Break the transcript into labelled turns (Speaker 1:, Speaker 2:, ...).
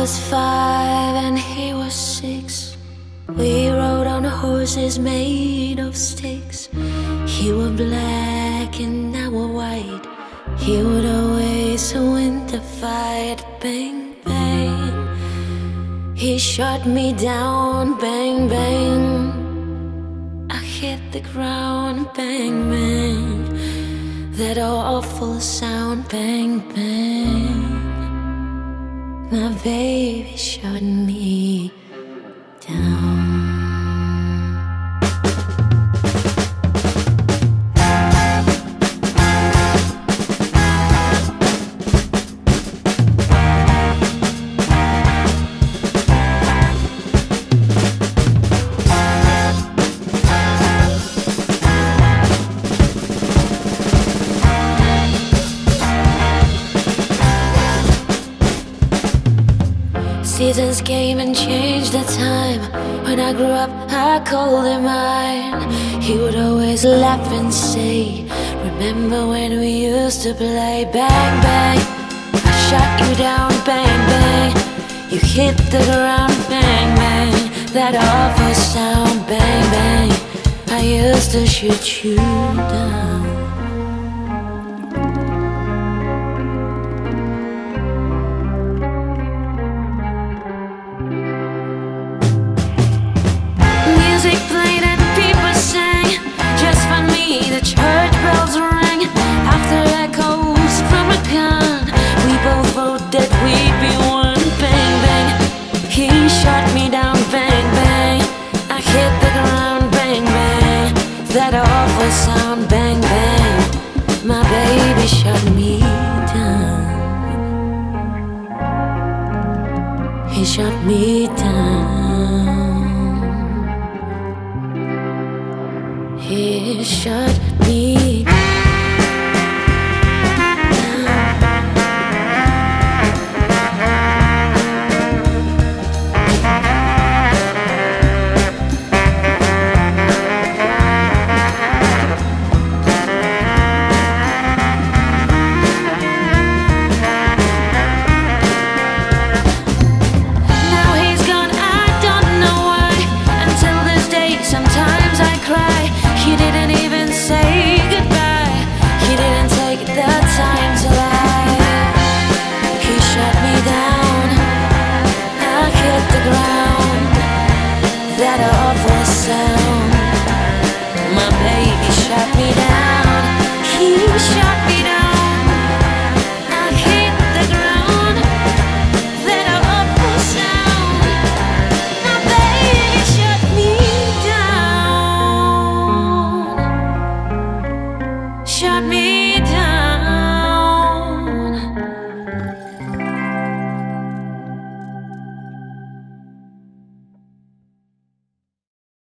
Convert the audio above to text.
Speaker 1: was 5 and he was 6. We rode on horses made of sticks. He was black and I was white. He would always win the fight. Bang, bang. He shot me down. Bang, bang. I hit the ground. Bang, bang. That awful sound. Bang, bang. My baby shot me down. Seasons came and changed the time. When I grew up, I called him mine. He would always laugh and say, remember when we used to play? Bang, bang, I shot you down. Bang, bang, you hit the ground. Bang, bang, that awful sound. Bang, bang, I used to shoot you down. That awful sound, bang, bang. My baby shot me down. He shot me down. He shot me down. That awful sound. My baby shot me down. He shot me